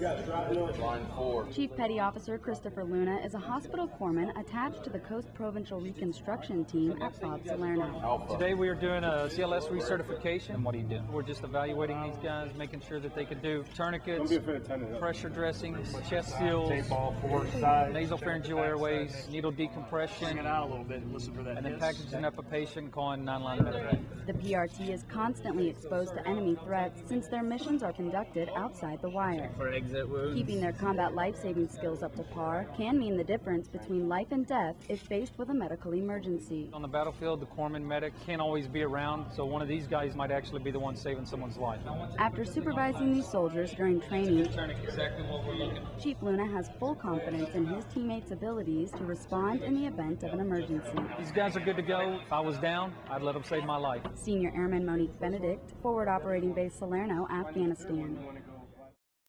Line 4. Chief Petty Officer Christopher Luna is a hospital corpsman attached to the Coast Provincial Reconstruction Team at Bob Salerno. Alpha. Today we are doing a CLS recertification. What are you doing? We're just evaluating these guys, making sure that they can do tourniquets, pressure dressings, chest seals, nasopharyngeal airways, needle decompression, Bring it out a little bit and listen for that. and then packaging up a patient, calling 9-line medevac. The PRT is constantly exposed to enemy threats since their missions are conducted outside the wire. For exit wounds. Keeping their combat life-saving skills up to par can mean the difference between life and death if faced with a medical emergency. On the battlefield, the corpsman medic can't always be around, so one of these guys might actually be the one saving someone's life. After supervising these soldiers during training, Tourniquet, exactly what we're looking for. Chief Luna has full confidence in his teammates' abilities to respond in the event of an emergency. These guys are good to go. If I was down, I'd let them save my life. Senior Airman Monique Benedict, Forward Operating Base Salerno, Afghanistan.